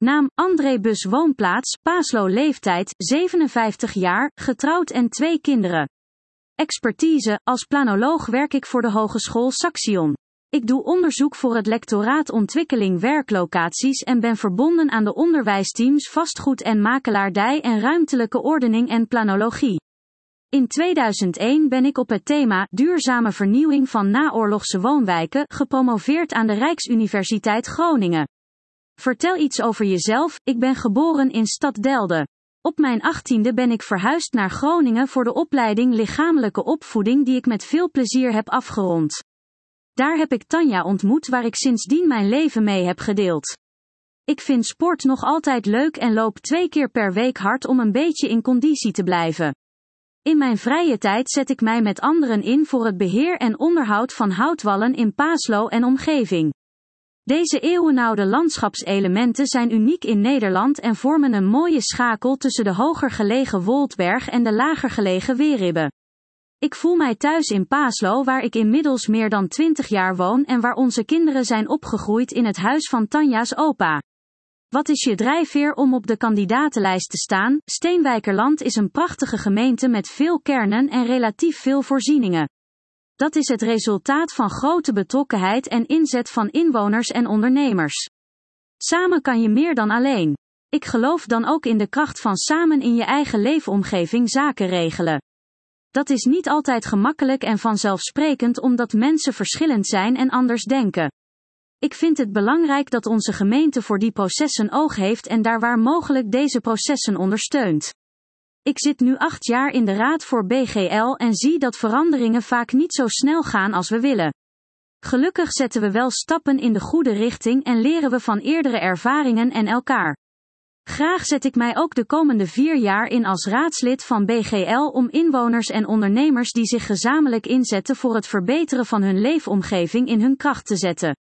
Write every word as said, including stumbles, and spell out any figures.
Naam, André Bus. Woonplaats, Paaslo. Leeftijd, zevenenvijftig jaar, getrouwd en twee kinderen. Expertise, als planoloog werk ik voor de Hogeschool Saxion. Ik doe onderzoek voor het lectoraat ontwikkeling werklocaties en ben verbonden aan de onderwijsteams vastgoed en makelaardij en ruimtelijke ordening en planologie. In tweeduizend één ben ik op het thema duurzame vernieuwing van naoorlogse woonwijken gepromoveerd aan de Rijksuniversiteit Groningen. Vertel iets over jezelf. Ik ben geboren in Stad Delden. Op mijn achttiende ben ik verhuisd naar Groningen voor de opleiding lichamelijke opvoeding die ik met veel plezier heb afgerond. Daar heb ik Tanja ontmoet waar ik sindsdien mijn leven mee heb gedeeld. Ik vind sport nog altijd leuk en loop twee keer per week hard om een beetje in conditie te blijven. In mijn vrije tijd zet ik mij met anderen in voor het beheer en onderhoud van houtwallen in Paaslo en omgeving. Deze eeuwenoude landschapselementen zijn uniek in Nederland en vormen een mooie schakel tussen de hoger gelegen Woldberg en de lager gelegen Weeribbe. Ik voel mij thuis in Paaslo waar ik inmiddels meer dan twintig jaar woon en waar onze kinderen zijn opgegroeid in het huis van Tanja's opa. Wat is je drijfveer om op de kandidatenlijst te staan? Steenwijkerland is een prachtige gemeente met veel kernen en relatief veel voorzieningen. Dat is het resultaat van grote betrokkenheid en inzet van inwoners en ondernemers. Samen kan je meer dan alleen. Ik geloof dan ook in de kracht van samen in je eigen leefomgeving zaken regelen. Dat is niet altijd gemakkelijk en vanzelfsprekend omdat mensen verschillend zijn en anders denken. Ik vind het belangrijk dat onze gemeente voor die processen oog heeft en daar waar mogelijk deze processen ondersteunt. Ik zit nu acht jaar in de Raad voor B G L en zie dat veranderingen vaak niet zo snel gaan als we willen. Gelukkig zetten we wel stappen in de goede richting en leren we van eerdere ervaringen en elkaar. Graag zet ik mij ook de komende vier jaar in als raadslid van B G L om inwoners en ondernemers die zich gezamenlijk inzetten voor het verbeteren van hun leefomgeving in hun kracht te zetten.